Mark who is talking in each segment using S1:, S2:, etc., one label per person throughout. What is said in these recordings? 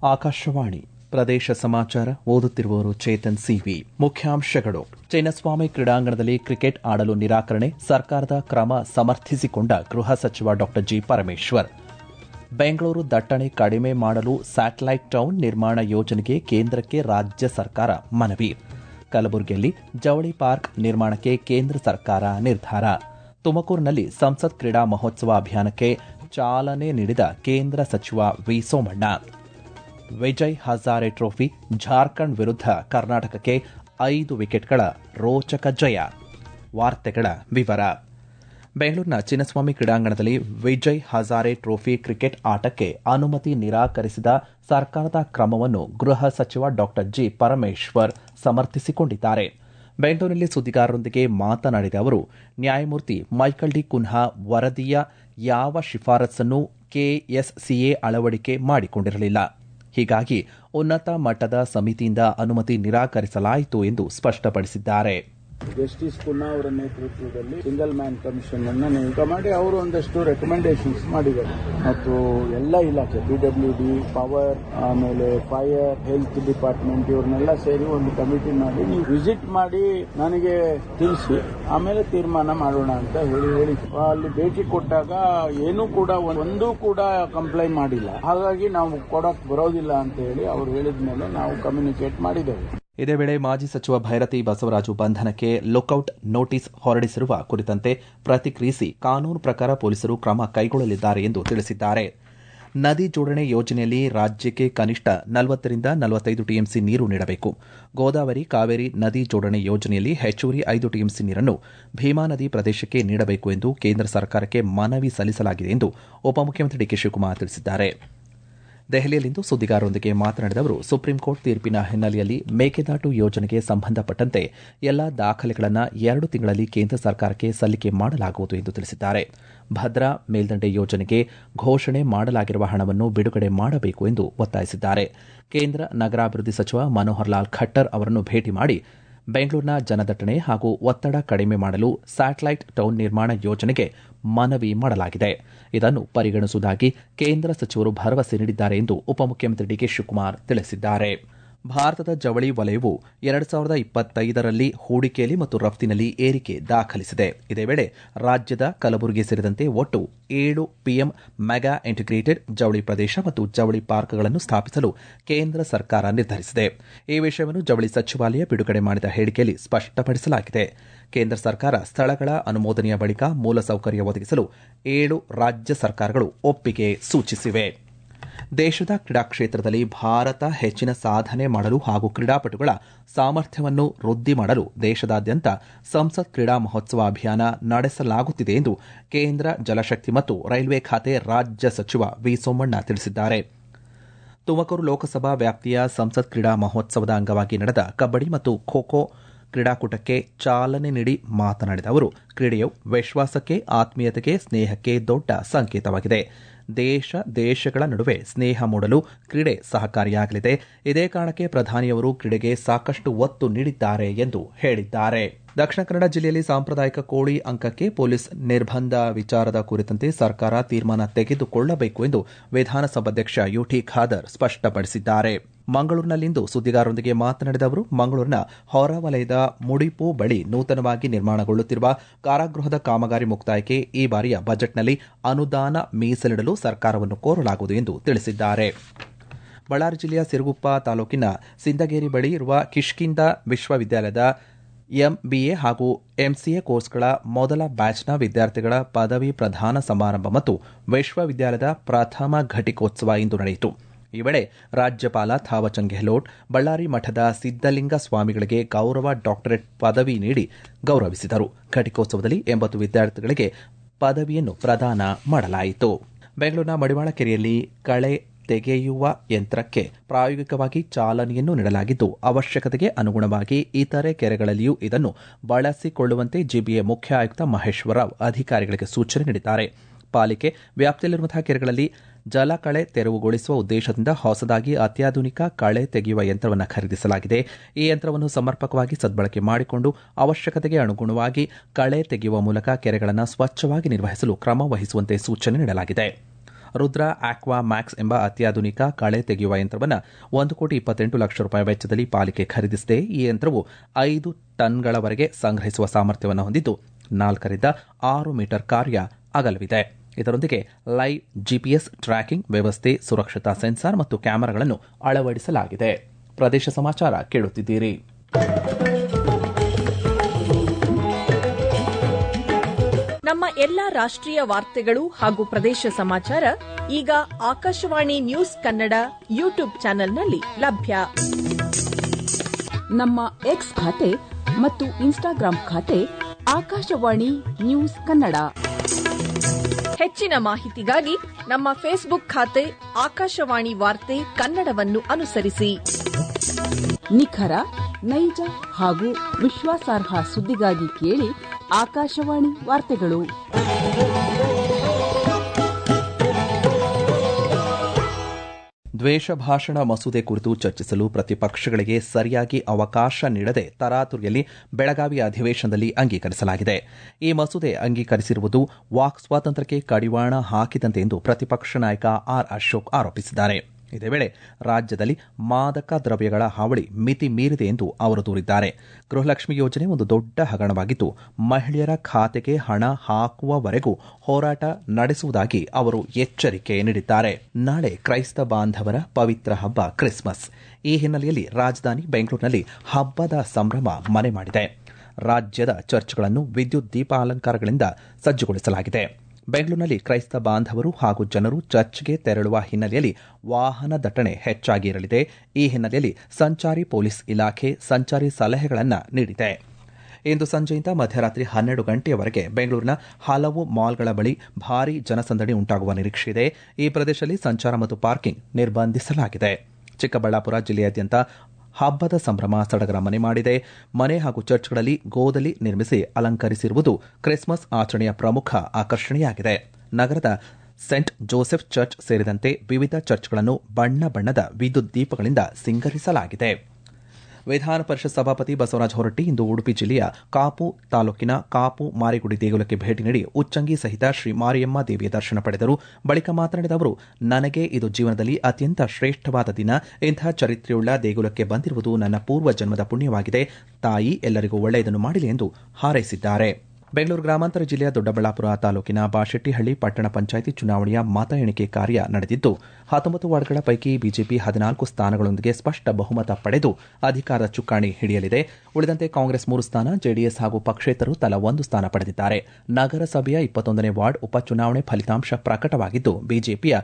S1: ಆಕಾಶವಾಣಿ ಪ್ರದೇಶ ಸಮಾಚಾರ ಓದುತ್ತಿರುವವರು ಚೇತನ್ ಸಿವಿ. ಮುಖ್ಯಾಂಶಗಳು. ಚಿನ್ನಸ್ವಾಮಿ ಕ್ರೀಡಾಂಗಣದಲ್ಲಿ ಕ್ರಿಕೆಟ್ ಆಡಲು ನಿರಾಕರಣೆ, ಸರ್ಕಾರದ ಕ್ರಮ ಸಮರ್ಥಿಸಿಕೊಂಡ ಗೃಹ ಸಚಿವ ಡಾ ಜಿ. ಪರಮೇಶ್ವರ್. ಬೆಂಗಳೂರು ದಟ್ಟಣೆ ಕಡಿಮೆ ಮಾಡಲು ಸ್ಯಾಟಲೈಟ್ ಟೌನ್ ನಿರ್ಮಾಣ ಯೋಜನೆಗೆ ಕೇಂದ್ರಕ್ಕೆ ರಾಜ್ಯ ಸರ್ಕಾರ ಮನವಿ. ಕಲಬುರಗಿಯಲ್ಲಿ ಜವಳಿ ಪಾರ್ಕ್ ನಿರ್ಮಾಣಕ್ಕೆ ಕೇಂದ್ರ ಸರ್ಕಾರ ನಿರ್ಧಾರ. ತುಮಕೂರಿನಲ್ಲಿ ಸಂಸತ್ ಕ್ರೀಡಾ ಮಹೋತ್ಸವ ಅಭಿಯಾನಕ್ಕೆ ಚಾಲನೆ ನೀಡಿದ ಕೇಂದ್ರ ಸಚಿವ ವಿ. ಸೋಮಣ್ಣ. ವಿಜಯ್ ಹಜಾರೆ ಟ್ರೋಫಿ, ಜಾರ್ಖಂಡ್ ವಿರುದ್ಧ ಕರ್ನಾಟಕಕ್ಕೆ 5 ವಿಕೆಟ್ಗಳ ರೋಚಕ ಜಯ. ವಾರ್ತೆಗಳ ವಿವರ. ಬೆಂಗಳೂರಿನ ಚಿನ್ನಸ್ವಾಮಿ ಕ್ರೀಡಾಂಗಣದಲ್ಲಿ ವಿಜಯ್ ಹಜಾರೆ ಟ್ರೋಫಿ ಕ್ರಿಕೆಟ್ ಆಟಕ್ಕೆ ಅನುಮತಿ ನಿರಾಕರಿಸಿದ ಸರ್ಕಾರದ ಕ್ರಮವನ್ನು ಗೃಹ ಸಚಿವ ಡಾ ಜಿ. ಪರಮೇಶ್ವರ್ ಸಮರ್ಥಿಸಿಕೊಂಡಿದ್ದಾರೆ. ಬೆಂಗಳೂರಿನಲ್ಲಿ ಸುದ್ದಿಗಾರರೊಂದಿಗೆ ಮಾತನಾಡಿದ ಅವರು, ನ್ಯಾಯಮೂರ್ತಿ ಮೈಕಲ್ ಡಿ ಕುನ್ಹಾ ವರದಿಯ ಯಾವ ಶಿಫಾರಸನ್ನು ಕೆಎಸ್ಸಿಎ ಅಳವಡಿಕೆ ಮಾಡಿಕೊಂಡಿರಲಿಲ್ಲ. ಹೀಗಾಗಿ ಉನ್ನತ ಮಟ್ಟದ ಸಮಿತಿಯಿಂದ ಅನುಮತಿ ನಿರಾಕರಿಸಲಾಯಿತು ಎಂದು ಸ್ಪಷ್ಟಪಡಿಸಿದ್ದಾರೆ.
S2: ಜಸ್ಟಿಸ್ ಕುನ್ನಾ ಅವರ ನೇತೃತ್ವದಲ್ಲಿ ಸಿಂಗಲ್ ಮ್ಯಾನ್ ಕಮಿಷನ್ ಅನ್ನು ನೇಮಕ ಮಾಡಿ ಅವರು ಒಂದಷ್ಟು ರೆಕಮೆಂಡೇಶನ್ಸ್ ಮಾಡಿದ್ದಾರೆ ಮತ್ತು ಎಲ್ಲ ಇಲಾಖೆ ಪಿಡಬ್ಲ್ಯೂಡಿ, ಪವರ್, ಆಮೇಲೆ ಫೈರ್, ಹೆಲ್ತ್ ಡಿಪಾರ್ಟ್ಮೆಂಟ್ ಇವರನ್ನೆಲ್ಲ ಸೇರಿ ಒಂದು ಕಮಿಟಿ ಮಾಡಿ ನೀವು ವಿಸಿಟ್ ಮಾಡಿ ನನಗೆ ತಿಳಿಸಿ ಆಮೇಲೆ ತೀರ್ಮಾನ ಮಾಡೋಣ ಅಂತ ಹೇಳಿ ಅಲ್ಲಿ ಭೇಟಿ ಕೊಟ್ಟಾಗ ಏನೂ ಕೂಡ ಒಂದು ಕೂಡ ಕಂಪ್ಲೇಂಟ್ ಮಾಡಿಲ್ಲ. ಹಾಗಾಗಿ ನಾವು ಕೊಡಕ್ ಬರೋದಿಲ್ಲ ಅಂತ ಹೇಳಿ ಅವರು ಹೇಳಿದ ಮೇಲೆ ನಾವು ಕಮ್ಯುನಿಕೇಟ್ ಮಾಡಿದ್ದೇವೆ.
S1: ಇದೇ ವೇಳೆ ಮಾಜಿ ಸಚಿವ ಭೈರತಿ ಬಸವರಾಜು ಬಂಧನಕ್ಕೆ ಲುಕೌಟ್ ನೋಟಿಸ್ ಹೊರಡಿಸಿರುವ ಕುರಿತಂತೆ ಪ್ರತಿಕ್ರಿಯಿಸಿ, ಕಾನೂನು ಪ್ರಕಾರ ಪೊಲೀಸರು ಕ್ರಮ ಕೈಗೊಳ್ಳಲಿದ್ದಾರೆ ಎಂದು ತಿಳಿಸಿದ್ದಾರೆ. ನದಿ ಜೋಡಣೆ ಯೋಜನೆಯಲ್ಲಿ ರಾಜ್ಯಕ್ಕೆ ಕನಿಷ್ಠ 40ರಿಂದ 45 ಟಿಎಂಸಿ ನೀರು ನೀಡಬೇಕು. ಗೋದಾವರಿ ಕಾವೇರಿ ನದಿ ಜೋಡಣೆ ಯೋಜನೆಯಲ್ಲಿ ಹೆಚ್ಚುವರಿ 5 ಟಿಎಂಸಿ ನೀರನ್ನು ಭೀಮಾ ನದಿ ಪ್ರದೇಶಕ್ಕೆ ನೀಡಬೇಕು ಎಂದು ಕೇಂದ್ರ ಸರ್ಕಾರಕ್ಕೆ ಮನವಿ ಸಲ್ಲಿಸಲಾಗಿದೆ ಎಂದು ಉಪಮುಖ್ಯಮಂತ್ರಿ ಡಿಕೆ ಶಿವಕುಮಾರ್ ತಿಳಿಸಿದ್ದಾರೆ. ದೆಹಲಿಯಲ್ಲಿಂದು ಸುದ್ದಿಗಾರರೊಂದಿಗೆ ಮಾತನಾಡಿದ ಅವರು, ಸುಪ್ರೀಂ ಕೋರ್ಟ್ ತೀರ್ಪಿನ ಹಿನ್ನೆಲೆಯಲ್ಲಿ ಮೇಕೆದಾಟು ಯೋಜನೆಗೆ ಸಂಬಂಧಪಟ್ಟಂತೆ ಎಲ್ಲಾ ದಾಖಲೆಗಳನ್ನು 2 ತಿಂಗಳಲ್ಲಿ ಕೇಂದ್ರ ಸರ್ಕಾರಕ್ಕೆ ಸಲ್ಲಿಕೆ ಮಾಡಲಾಗುವುದು ಎಂದು ತಿಳಿಸಿದ್ದಾರೆ. ಭದ್ರಾ ಮೇಲ್ದಂಡೆ ಯೋಜನೆಗೆ ಘೋಷಣೆ ಮಾಡಲಾಗಿರುವ ಹಣವನ್ನು ಬಿಡುಗಡೆ ಮಾಡಬೇಕು ಎಂದು ಒತ್ತಾಯಿಸಿದ್ದಾರೆ. ಕೇಂದ್ರ ನಗರಾಭಿವೃದ್ಧಿ ಸಚಿವ ಮನೋಹರ್ ಲಾಲ್ ಖಟ್ಟರ್ ಅವರನ್ನು ಭೇಟಿ ಮಾಡಿ ಬೆಂಗಳೂರಿನ ಜನದಟ್ಟಣೆ ಹಾಗೂ ಒತ್ತಡ ಕಡಿಮೆ ಮಾಡಲು ಸ್ಯಾಟಲೈಟ್ ಟೌನ್ ನಿರ್ಮಾಣ ಯೋಜನೆಗೆ ಮನವಿ ಮಾಡಲಾಗಿದೆ. ಇದನ್ನು ಪರಿಗಣಿಸುವುದಾಗಿ ಕೇಂದ್ರ ಸಚಿವರು ಭರವಸೆ ನೀಡಿದ್ದಾರೆ ಎಂದು ಉಪಮುಖ್ಯಮಂತ್ರಿ ಡಿಕೆ ಶಿವಕುಮಾರ್ ತಿಳಿಸಿದ್ದಾರೆ. ಭಾರತದ ಜವಳಿ ವಲಯವು 2025ರಲ್ಲಿ ಹೂಡಿಕೆಯಲ್ಲಿ ಮತ್ತು ರಫ್ತಿನಲ್ಲಿ ಏರಿಕೆ ದಾಖಲಿಸಿದೆ. ಇದೇ ವೇಳೆ ರಾಜ್ಯದ ಕಲಬುರಗಿ ಸೇರಿದಂತೆ ಒಟ್ಟು 7 ಪಿಎಂ ಮೆಗಾ ಇಂಟಿಗ್ರೇಟೆಡ್ ಜವಳಿ ಪ್ರದೇಶ ಮತ್ತು ಜವಳಿ ಪಾರ್ಕ್ಗಳನ್ನು ಸ್ಥಾಪಿಸಲು ಕೇಂದ್ರ ಸರ್ಕಾರ ನಿರ್ಧರಿಸಿದೆ. ಈ ವಿಷಯವನ್ನು ಜವಳಿ ಸಚಿವಾಲಯ ಬಿಡುಗಡೆ ಮಾಡಿದ ಹೇಳಿಕೆಯಲ್ಲಿ ಸ್ಪಷ್ಟಪಡಿಸಲಾಗಿದೆ. ಕೇಂದ್ರ ಸರ್ಕಾರ ಸ್ಥಳಗಳ ಅನುಮೋದನೆಯ ಬಳಿಕ ಮೂಲಸೌಕರ್ಯ ಒದಗಿಸಲು 7 ರಾಜ್ಯ ಸರ್ಕಾರಗಳು ಒಪ್ಪಿಗೆ ಸೂಚಿಸಿವೆ. ದೇಶದ ಕ್ರೀಡಾ ಕ್ಷೇತ್ರದಲ್ಲಿ ಭಾರತ ಹೆಚ್ಚಿನ ಸಾಧನೆ ಮಾಡಲು ಹಾಗೂ ಕ್ರೀಡಾಪಟುಗಳ ಸಾಮರ್ಥ್ಯವನ್ನು ವೃದ್ಧಿ ಮಾಡಲು ದೇಶದಾದ್ಯಂತ ಸಂಸತ್ ಕ್ರೀಡಾ ಮಹೋತ್ಸವ ಅಭಿಯಾನ ನಡೆಸಲಾಗುತ್ತಿದೆ ಎಂದು ಕೇಂದ್ರ ಜಲಶಕ್ತಿ ಮತ್ತು ರೈಲ್ವೆ ಖಾತೆ ರಾಜ್ಯ ಸಚಿವ ವಿ. ಸೋಮಣ್ಣ ತಿಳಿಸಿದ್ದಾರೆ. ತುಮಕೂರು ಲೋಕಸಭಾ ವ್ಯಾಪ್ತಿಯ ಸಂಸತ್ ಕ್ರೀಡಾ ಮಹೋತ್ಸವದ ಅಂಗವಾಗಿ ನಡೆದ ಕಬಡ್ಡಿ ಮತ್ತು ಖೋ-ಖೋ ಕ್ರೀಡಾಕೂಟಕ್ಕೆ ಚಾಲನೆ ನೀಡಿ ಮಾತನಾಡಿದ ಅವರು, ಕ್ರೀಡೆಯು ವಿಶ್ವಾಸಕ್ಕೆ, ಆತ್ಮೀಯತೆಗೆ, ಸ್ನೇಹಕ್ಕೆ ದೊಡ್ಡ ಸಂಕೇತವಾಗಿದೆ. ದೇಶಗಳ ನಡುವೆ ಸ್ನೇಹ ಮೂಡಲು ಕ್ರೀಡೆ ಸಹಕಾರಿಯಾಗಲಿದೆ. ಇದೇ ಕಾರಣಕ್ಕೆ ಪ್ರಧಾನಿಯವರು ಕ್ರೀಡೆಗೆ ಸಾಕಷ್ಟು ಒತ್ತು ನೀಡಿದ್ದಾರೆ ಎಂದು ಹೇಳಿದ್ದಾರೆ. ದಕ್ಷಿಣ ಕನ್ನಡ ಜಿಲ್ಲೆಯಲ್ಲಿ ಸಾಂಪ್ರದಾಯಿಕ ಕೋಳಿ ಅಂಕಕ್ಕೆ ಪೊಲೀಸ್ ನಿರ್ಬಂಧ ವಿಚಾರದ ಕುರಿತಂತೆ ಸರ್ಕಾರ ತೀರ್ಮಾನ ತೆಗೆದುಕೊಳ್ಳಬೇಕು ಎಂದು ವಿಧಾನಸಭಾಧ್ಯಕ್ಷ ಯುಟಿ ಖಾದರ್ ಸ್ಪಷ್ಟಪಡಿಸಿದ್ದಾರೆ. ಮಂಗಳೂರಿನಲ್ಲಿಂದು ಸುದ್ದಿಗಾರರೊಂದಿಗೆ ಮಾತನಾಡಿದ ಅವರು, ಮಂಗಳೂರಿನ ಹೊರವಲಯದ ಮುಡಿಪು ಬಳಿ ನೂತನವಾಗಿ ನಿರ್ಮಾಣಗೊಳ್ಳುತ್ತಿರುವ ಕಾರಾಗೃಹದ ಕಾಮಗಾರಿ ಮುಕ್ತಾಯಕ್ಕೆ ಈ ಬಾರಿಯ ಬಜೆಟ್ನಲ್ಲಿ ಅನುದಾನ ಮೀಸಲಿಡಲು ಸರ್ಕಾರವನ್ನು ಕೋರಲಾಗುವುದು ಎಂದು ತಿಳಿಸಿದ್ದಾರೆ. ಬಳ್ಳಾರಿ ಜಿಲ್ಲೆಯ ಸಿರುಗುಪ್ಪ ತಾಲೂಕಿನ ಸಿಂದಗೇರಿ ಬಳಿ ಇರುವ ಕಿಷ್ಕಿಂಧ ವಿಶ್ವವಿದ್ಯಾಲಯದ ಎಂಬಿಎ ಹಾಗೂ ಎಂಸಿಎ ಕೋರ್ಸ್ಗಳ ಮೊದಲ ಬ್ಯಾಚ್ನ ವಿದ್ಯಾರ್ಥಿಗಳ ಪದವಿ ಪ್ರದಾನ ಸಮಾರಂಭ ಮತ್ತು ವಿಶ್ವವಿದ್ಯಾಲಯದ ಪ್ರಥಮ ಘಟಿಕೋತ್ಸವ ಇಂದು ನಡೆಯಿತು. ಈ ವೇಳೆ ರಾಜ್ಯಪಾಲ ಥಾವರ್ಚಂದ್ ಗೆಹ್ಲೋಟ್ ಬಳ್ಳಾರಿ ಮಠದ ಸಿದ್ದಲಿಂಗ ಸ್ವಾಮಿಗಳಿಗೆ ಗೌರವ ಡಾಕ್ಟರೇಟ್ ಪದವಿ ನೀಡಿ ಗೌರವಿಸಿದರು. ಘಟಿಕೋತ್ಸವದಲ್ಲಿ 80 ವಿದ್ಯಾರ್ಥಿಗಳಿಗೆ ಪದವಿಯನ್ನು ಪ್ರದಾನ ಮಾಡಲಾಯಿತು. ಬೆಂಗಳೂರಿನ ಮಡಿವಾಳ ಕೆರೆಯಲ್ಲಿ ಕಳೆ ತೆಗೆಯುವ ಯಂತ್ರಕ್ಕೆ ಪ್ರಾಯೋಗಿಕವಾಗಿ ಚಾಲನೆಯನ್ನು ನೀಡಲಾಗಿದ್ದು, ಅವಶ್ಯಕತೆಗೆ ಅನುಗುಣವಾಗಿ ಇತರೆ ಕೆರೆಗಳಲ್ಲಿಯೂ ಇದನ್ನು ಬಳಸಿಕೊಳ್ಳುವಂತೆ ಜಿಬಿಎ ಮುಖ್ಯ ಆಯುಕ್ತ ಮಹೇಶ್ವರ ರಾವ್ ಅಧಿಕಾರಿಗಳಿಗೆ ಸೂಚನೆ ನೀಡಿದ್ದಾರೆ. ಪಾಲಿಕೆ ವ್ಯಾಪ್ತಿಯಲ್ಲಿರುವಂತಹ ಕೆರೆಗಳಲ್ಲಿ ಜಲಕಳೆ ತೆರವುಗೊಳಿಸುವ ಉದ್ದೇಶದಿಂದ ಹೊಸದಾಗಿ ಅತ್ಯಾಧುನಿಕ ಕಳೆ ತೆಗೆಯುವ ಯಂತ್ರವನ್ನು ಖರೀದಿಸಲಾಗಿದೆ. ಈ ಯಂತ್ರವನ್ನು ಸಮರ್ಪಕವಾಗಿ ಸದ್ಬಳಕೆ ಮಾಡಿಕೊಂಡು ಅವಶ್ಯಕತೆಗೆ ಅನುಗುಣವಾಗಿ ಕಳೆ ತೆಗೆಯುವ ಮೂಲಕ ಕೆರೆಗಳನ್ನು ಸ್ವಚ್ಛವಾಗಿ ನಿರ್ವಹಿಸಲು ಕ್ರಮ ವಹಿಸುವಂತೆ ಸೂಚನೆ ನೀಡಲಾಗಿದೆ. ರುದ್ರ ಆಕ್ವಾ ಮ್ಯಾಕ್ಸ್ ಎಂಬ ಅತ್ಯಾಧುನಿಕ ಕಳೆ ತೆಗೆಯುವ ಯಂತ್ರವನ್ನು 1,28,00,000 ವೆಚ್ಚದಲ್ಲಿ ಪಾಲಿಕೆ ಖರೀದಿಸಿದೆ. ಈ ಯಂತ್ರವು 5 ಟನ್ಗಳವರೆಗೆ ಸಂಗ್ರಹಿಸುವ ಸಾಮರ್ಥ್ಯವನ್ನು ಹೊಂದಿದ್ದು 4 ರಿಂದ 6 ಮೀಟರ್ ಕಾರ್ಯ ಅಗಲವಿದೆ. ಇದರೊಂದಿಗೆ ಲೈವ್ ಜಿಪಿಎಸ್ ಟ್ರ್ಯಾಕಿಂಗ್ ವ್ಯವಸ್ಥೆ, ಸುರಕ್ಷತಾ ಸೆನ್ಸಾರ್ ಮತ್ತು ಕ್ಯಾಮೆರಾಗಳನ್ನು ಅಳವಡಿಸಲಾಗಿದೆ. ಪ್ರದೇಶ ಸಮಾಚಾರ ಕೇಳುತ್ತಿದ್ದೀರಿ.
S3: ನಮ್ಮ ಎಲ್ಲಾ ರಾಷ್ಟ್ರೀಯ ವಾರ್ತೆಗಳು ಹಾಗೂ ಪ್ರದೇಶ ಸಮಾಚಾರ ಈಗ ಆಕಾಶವಾಣಿ ನ್ಯೂಸ್ ಕನ್ನಡ ಯೂಟ್ಯೂಬ್ ಚಾನೆಲ್ನಲ್ಲಿ ಲಭ್ಯ.
S4: ನಮ್ಮ ಎಕ್ಸ್ ಖಾತೆ ಮತ್ತು ಇನ್ಸ್ಟಾಗ್ರಾಂ ಖಾತೆ ಆಕಾಶವಾಣಿ ನ್ಯೂಸ್ ಕನ್ನಡ.
S3: ಹೆಚ್ಚಿನ ಮಾಹಿತಿಗಾಗಿ ನಮ್ಮ ಫೇಸ್ಬುಕ್ ಖಾತೆ ಆಕಾಶವಾಣಿ ವಾರ್ತೆ ಕನ್ನಡವನ್ನು ಅನುಸರಿಸಿ.
S4: ನಿಖರ, ನೈಜ ಹಾಗೂ ವಿಶ್ವಾಸಾರ್ಹ ಸುದ್ದಿಗಾಗಿ ಕೇಳಿ ಆಕಾಶವಾಣಿ ವಾರ್ತೆಗಳು.
S1: ದ್ವೇಷ ಭಾಷಣ ಮಸೂದೆ ಕುರಿತು ಚರ್ಚಿಸಲು ಪ್ರತಿಪಕ್ಷಗಳಿಗೆ ಸರಿಯಾಗಿ ಅವಕಾಶ ನೀಡದೆ ತರಾತುರಿಯಲ್ಲಿ ಬೆಳಗಾವಿ ಅಧಿವೇಶನದಲ್ಲಿ ಅಂಗೀಕರಿಸಲಾಗಿದೆ. ಈ ಮಸೂದೆ ಅಂಗೀಕರಿಸಿರುವುದು ವಾಕ್ ಸ್ವಾತಂತ್ರ್ಯಕ್ಕೆ ಕಡಿವಾಣ ಹಾಕಿದಂತೆ ಎಂದು ಪ್ರತಿಪಕ್ಷ ನಾಯಕ ಆರ್ ಅಶೋಕ್ ಆರೋಪಿಸಿದ್ದಾರೆ. ಇದೇ ವೇಳೆ ರಾಜ್ಯದಲ್ಲಿ ಮಾದಕ ದ್ರವ್ಯಗಳ ಹಾವಳಿ ಮಿತಿ ಮೀರಿದೆ ಎಂದು ಅವರು ದೂರಿದ್ದಾರೆ. ಗೃಹಲಕ್ಷ್ಮಿ ಯೋಜನೆ ಒಂದು ದೊಡ್ಡ ಹಗರಣವಾಗಿದ್ದು, ಮಹಿಳೆಯರ ಖಾತೆಗೆ ಹಣ ಹಾಕುವವರೆಗೂ ಹೋರಾಟ ನಡೆಸುವುದಾಗಿ ಅವರು ಎಚ್ಚರಿಕೆ ನೀಡಿದ್ದಾರೆ. ನಾಳೆ ಕ್ರೈಸ್ತ ಬಾಂಧವರ ಪವಿತ್ರ ಹಬ್ಬ ಕ್ರಿಸ್ಮಸ್. ಈ ಹಿನ್ನೆಲೆಯಲ್ಲಿ ರಾಜಧಾನಿ ಬೆಂಗಳೂರಿನಲ್ಲಿ ಹಬ್ಬದ ಸಂಭ್ರಮ ಮನೆ ಮಾಡಿದೆ. ರಾಜ್ಯದ ಚರ್ಚ್ಗಳನ್ನು ವಿದ್ಯುತ್ ದೀಪಾಲಂಕಾರಗಳಿಂದ ಸಜ್ಜುಗೊಳಿಸಲಾಗಿದೆ. ಬೆಂಗಳೂರಿನಲ್ಲಿ ಕ್ರೈಸ್ತ ಬಾಂಧವರು ಹಾಗೂ ಜನರು ಚರ್ಚ್ಗೆ ತೆರಳುವ ಹಿನ್ನೆಲೆಯಲ್ಲಿ ವಾಹನ ದಟ್ಟಣೆ ಹೆಚ್ಚಾಗಿರಲಿದೆ. ಈ ಹಿನ್ನೆಲೆಯಲ್ಲಿ ಸಂಚಾರಿ ಪೊಲೀಸ್ ಇಲಾಖೆ ಸಂಚಾರಿ ಸಲಹೆಗಳನ್ನು ನೀಡಿದೆ. ಇಂದು ಸಂಜೆಯಿಂದ ಮಧ್ಯರಾತ್ರಿ 12 ಗಂಟೆಯವರೆಗೆ ಬೆಂಗಳೂರಿನ ಹಲವು ಮಾಲ್ಗಳ ಬಳಿ ಭಾರೀ ಜನಸಂದಣಿ ಉಂಟಾಗುವ ನಿರೀಕ್ಷೆಯಿದೆ. ಈ ಪ್ರದೇಶದಲ್ಲಿ ಸಂಚಾರ ಮತ್ತು ಪಾರ್ಕಿಂಗ್ ನಿರ್ಬಂಧಿಸಲಾಗಿದೆ. ಚಿಕ್ಕಬಳ್ಳಾಪುರ ಜಿಲ್ಲೆಯಾದ್ಯಂತ ಹಬ್ಬದ ಸಂಭ್ರಮ ಸಡಗರ ಮನೆ ಮಾಡಿದೆ. ಮನೆ ಹಾಗೂ ಚರ್ಚ್ಗಳಲ್ಲಿ ಗೋದಲಿ ನಿರ್ಮಿಸಿ ಅಲಂಕರಿಸಿರುವುದು ಕ್ರಿಸ್ಮಸ್ ಆಚರಣೆಯ ಪ್ರಮುಖ ಆಕರ್ಷಣೆಯಾಗಿದೆ. ನಗರದ ಸೆಂಟ್ ಜೋಸೆಫ್ ಚರ್ಚ್ ಸೇರಿದಂತೆ ವಿವಿಧ ಚರ್ಚ್ಗಳನ್ನು ಬಣ್ಣ ಬಣ್ಣದ ವಿದ್ಯುತ್ ದೀಪಗಳಿಂದ ಸಿಂಗರಿಸಲಾಗಿದೆ. ವಿಧಾನ ಪರಿಷತ್ ಸಭಾಪತಿ ಬಸವರಾಜ ಹೊರಟ್ಟಿ ಇಂದು ಉಡುಪಿ ಜಿಲ್ಲೆಯ ಕಾಪು ತಾಲೂಕಿನ ಕಾಪು ಮಾರಿಗುಡಿ ದೇಗುಲಕ್ಕೆ ಭೇಟಿ ನೀಡಿ ಉಚ್ಚಂಗಿ ಸಹಿತ ಶ್ರೀ ಮಾರಿಯಮ್ಮ ದೇವಿಯ ದರ್ಶನ ಪಡೆದರು. ಬಳಿಕ ಮಾತನಾಡಿದ ಅವರು, ನನಗೆ ಇದು ಜೀವನದಲ್ಲಿ ಅತ್ಯಂತ ಶ್ರೇಷ್ಠವಾದ ದಿನ. ಇಂಥ ಚರಿತ್ರೆಯುಳ್ಳ ದೇಗುಲಕ್ಕೆ ಬಂದಿರುವುದು ನನ್ನ ಪೂರ್ವ ಜನ್ಮದ ಪುಣ್ಯವಾಗಿದೆ. ತಾಯಿ ಎಲ್ಲರಿಗೂ ಒಳ್ಳೆಯದನ್ನು ಮಾಡಲಿ ಎಂದು ಹಾರೈಸಿದ್ದಾರೆ. ಬೆಂಗಳೂರು ಗ್ರಾಮಾಂತರ ಜಿಲ್ಲೆಯ ದೊಡ್ಡಬಳ್ಳಾಪುರ ತಾಲೂಕಿನ ಬಾಶೆಟ್ಟಿಹಳ್ಳಿ ಪಟ್ಟಣ ಪಂಚಾಯಿತಿ ಚುನಾವಣೆಯ ಮತ ಎಣಿಕೆ ಕಾರ್ಯ ನಡೆದಿದ್ದು 19 ವಾರ್ಡ್ಗಳ ಪೈಕಿ ಬಿಜೆಪಿ 14 ಸ್ಥಾನಗಳೊಂದಿಗೆ ಸ್ಪಷ್ಟ ಬಹುಮತ ಪಡೆದು ಅಧಿಕಾರದ ಚುಕ್ಕಾಣಿ ಹಿಡಿಯಲಿದೆ. ಉಳಿದಂತೆ ಕಾಂಗ್ರೆಸ್ 3 ಸ್ಥಾನ, ಜೆಡಿಎಸ್ ಹಾಗೂ ಪಕ್ಷೇತರರು ತಲಾ 1 ಸ್ಥಾನ ಪಡೆದಿದ್ದಾರೆ. ನಗರಸಭೆಯ 21ನೇ ವಾರ್ಡ್ ಉಪಚುನಾವಣೆ ಫಲಿತಾಂಶ ಪ್ರಕಟವಾಗಿದ್ದು ಬಿಜೆಪಿಯ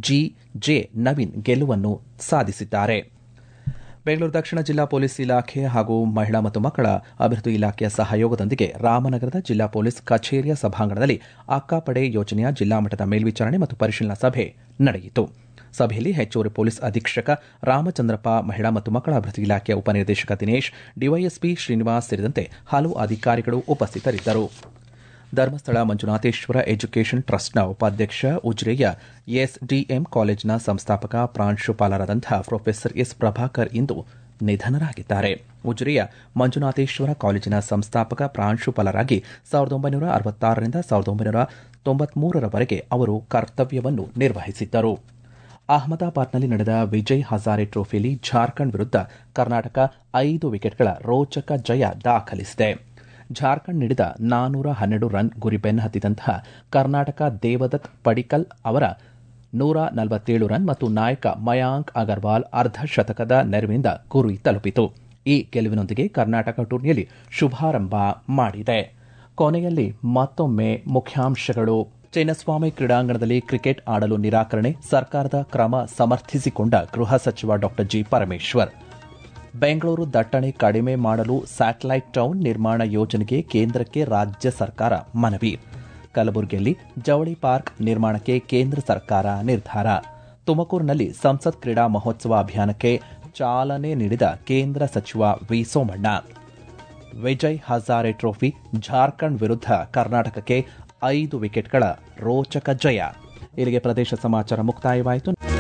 S1: ಜೆ ನವೀನ್ ಗೆಲುವನ್ನು ಸಾಧಿಸಿದ್ದಾರೆ. ಬೆಂಗಳೂರು ದಕ್ಷಿಣ ಜಿಲ್ಲಾ ಪೊಲೀಸ್ ಇಲಾಖೆ ಹಾಗೂ ಮಹಿಳಾ ಮತ್ತು ಮಕ್ಕಳ ಅಭಿವೃದ್ಧಿ ಇಲಾಖೆಯ ಸಹಯೋಗದೊಂದಿಗೆ ರಾಮನಗರದ ಜಿಲ್ಲಾ ಪೊಲೀಸ್ ಕಚೇರಿಯ ಸಭಾಂಗಣದಲ್ಲಿ ಅಕ್ಕಪಡೆ ಯೋಜನೆಯ ಜಿಲ್ಲಾ ಮಟ್ಟದ ಮೇಲ್ವಿಚಾರಣೆ ಮತ್ತು ಪರಿಶೀಲನಾ ಸಭೆ ನಡೆಯಿತು. ಸಭೆಯಲ್ಲಿ ಹೆಚ್ಚುವರಿ ಪೊಲೀಸ್ ಅಧೀಕ್ಷಕ ರಾಮಚಂದ್ರಪ್ಪ, ಮಹಿಳಾ ಮತ್ತು ಮಕ್ಕಳ ಅಭಿವೃದ್ಧಿ ಇಲಾಖೆಯ ಉಪನಿರ್ದೇಶಕ ದಿನೇಶ್, ಡಿವೈಎಸ್ಪಿ ಶ್ರೀನಿವಾಸ್ ಸೇರಿದಂತೆ ಹಲವು ಅಧಿಕಾರಿಗಳು ಉಪಸ್ಥಿತರಿದ್ದರು. ಧರ್ಮಸ್ಥಳ ಮಂಜುನಾಥೇಶ್ವರ ಎಜುಕೇಷನ್ ಟ್ರಸ್ಟ್ನ ಉಪಾಧ್ಯಕ್ಷ ಉಜಿರೆಯ ಎಸ್ಡಿಎಂ ಕಾಲೇಜಿನ ಸಂಸ್ಥಾಪಕ ಪ್ರಾಂಶುಪಾಲರಾದಂತಹ ಪ್ರೊಫೆಸರ್ ಎಸ್ ಪ್ರಭಾಕರ್ ಇಂದು ನಿಧನರಾಗಿದ್ದಾರೆ. ಉಜಿರೆಯ ಮಂಜುನಾಥೇಶ್ವರ ಕಾಲೇಜಿನ ಸಂಸ್ಥಾಪಕ ಪ್ರಾಂಶುಪಾಲರಾಗಿ 1966ರಿಂದ 1993ರವರೆಗೆ ಅವರು ಕರ್ತವ್ಯವನ್ನು ನಿರ್ವಹಿಸಿದ್ದರು. ಅಹಮದಾಬಾದ್ನಲ್ಲಿ ನಡೆದ ವಿಜಯ್ ಹಜಾರೆ ಟ್ರೋಫಿಯಲ್ಲಿ ಜಾರ್ಖಂಡ್ ವಿರುದ್ಧ ಕರ್ನಾಟಕ 5 ವಿಕೆಟ್ಗಳ ರೋಚಕ ಜಯ ದಾಖಲಿಸಿದೆ. ಜಾರ್ಖಂಡ್ ನೀಡಿದ 412 ರನ್ ಗುರಿ ಬೆನ್ನಹತ್ತಿದಂತಹ ಕರ್ನಾಟಕ ದೇವದತ್ ಪಡಿಕ್ಕಲ್ ಅವರ 147 ರನ್ ಮತ್ತು ನಾಯಕ ಮಯಾಂಕ್ ಅಗರ್ವಾಲ್ ಅರ್ಧ ಶತಕದ ನೆರವಿನಿಂದ ಗುರಿ ತಲುಪಿತು. ಈ ಗೆಲುವಿನೊಂದಿಗೆ ಕರ್ನಾಟಕ ಟೂರ್ನಿಯಲ್ಲಿ ಶುಭಾರಂಭ ಮಾಡಿದೆ. ಕೊನೆಯಲ್ಲಿ ಮತ್ತೊಮ್ಮೆ ಮುಖ್ಯಾಂಶಗಳು. ಚಿನ್ನಸ್ವಾಮಿ ಕ್ರೀಡಾಂಗಣದಲ್ಲಿ ಕ್ರಿಕೆಟ್ ಆಡಲು ನಿರಾಕರಣೆ, ಸರ್ಕಾರದ ಕ್ರಮ ಸಮರ್ಥಿಸಿಕೊಂಡ ಗೃಹ ಸಚಿವ ಡಾ ಜಿ ಪರಮೇಶ್ವರ್. ಬೆಂಗಳೂರು ದಟ್ಟಣೆ ಕಡಿಮೆ ಮಾಡಲು ಸ್ಯಾಟಲೈಟ್ ಟೌನ್ ನಿರ್ಮಾಣ ಯೋಜನೆಗೆ ಕೇಂದ್ರಕ್ಕೆ ರಾಜ್ಯ ಸರ್ಕಾರ ಮನವಿ. ಕಲಬುರಗಿಯಲ್ಲಿ ಜವಳಿ ಪಾರ್ಕ್ ನಿರ್ಮಾಣಕ್ಕೆ ಕೇಂದ್ರ ಸರ್ಕಾರ ನಿರ್ಧಾರ. ತುಮಕೂರಿನಲ್ಲಿ ಸಂಸತ್ ಕ್ರೀಡಾ ಮಹೋತ್ಸವ ಅಭಿಯಾನಕ್ಕೆ ಚಾಲನೆ ನೀಡಿದ ಕೇಂದ್ರ ಸಚಿವ ವಿ ಸೋಮಣ್ಣ. ವಿಜಯ್ ಹಜಾರೆ ಟ್ರೋಫಿ, ಜಾರ್ಖಂಡ್ ವಿರುದ್ಧ ಕರ್ನಾಟಕಕ್ಕೆ 5 ವಿಕೆಟ್ಗಳ ರೋಚಕ ಜಯ. ಇಲ್ಲಿಗೆ ಪ್ರದೇಶ ಸಮಾಚಾರ ಮುಕ್ತಾಯವಾಯಿತು.